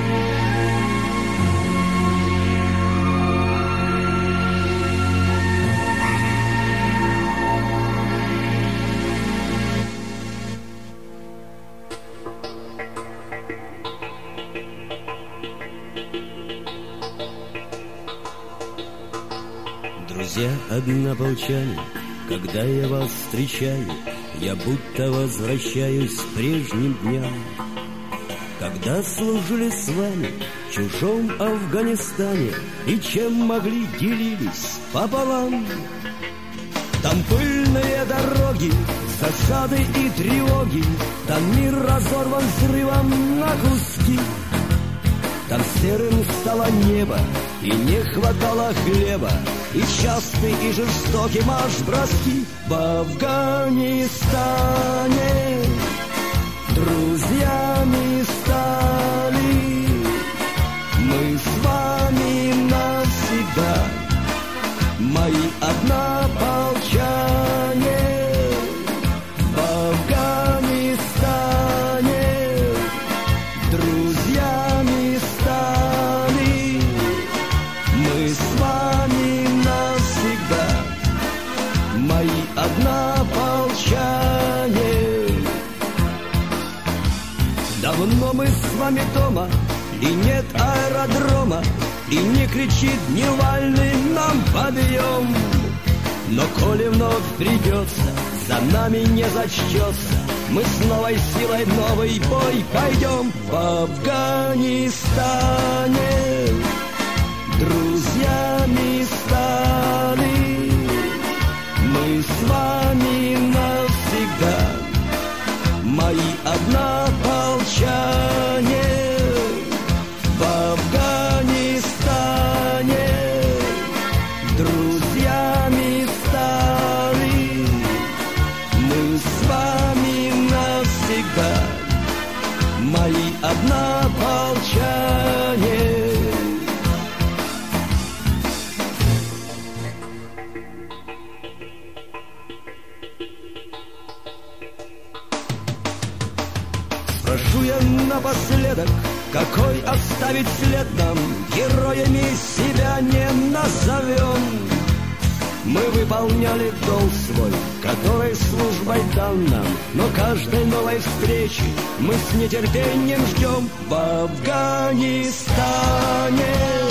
Друзья однополчане, когда я вас встречаю, я будто возвращаюсь к прежним дням, когда служили с вами в чужом Афганистане и чем могли делились пополам. Там пыльные дороги, засады и тревоги, там мир разорван взрывом на куски. Там серым стало небо, и не хватало хлеба, и частый и жестокий марш-броски. В Афганистане друзьями стали мы с вами навсегда, мои однополчане. В Афганистане друзьями стали мы с вами навсегда, мои однополчане. Давно мы с вами дома, и нет аэродрома, и не кричит дневальный нам подъем. Но коли вновь придется, за нами не зачтется, мы с новой силой в новый бой пойдем. В Афганистане друзьями стали мы с вами навсегда, мои однополчане. В Афганистане друзьями стали мы с вами навсегда, мои однополчане. Прошу я напоследок, какой оставить след нам, героями себя не назовем. Мы выполняли долг свой, который службой дан нам, но каждой новой встречи мы с нетерпением ждем. В Афганистане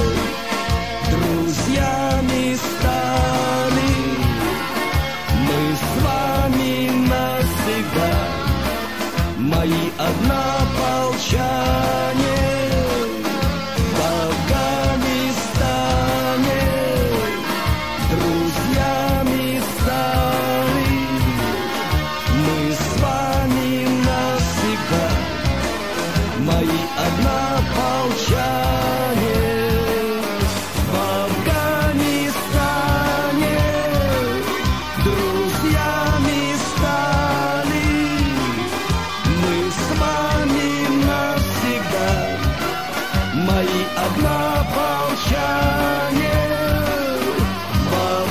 друзьями стали мы с вами навсегда, мои однополчане. В Афганистане друзьями стали мы с вами навсегда, мои однополчане. В Афганистане друзьями стали мы с вами навсегда, мои однополчане. В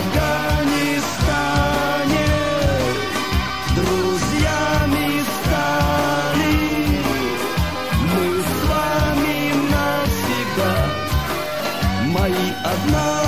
Афганистане друзьями стали мы с вами навсегда, мои однополчане.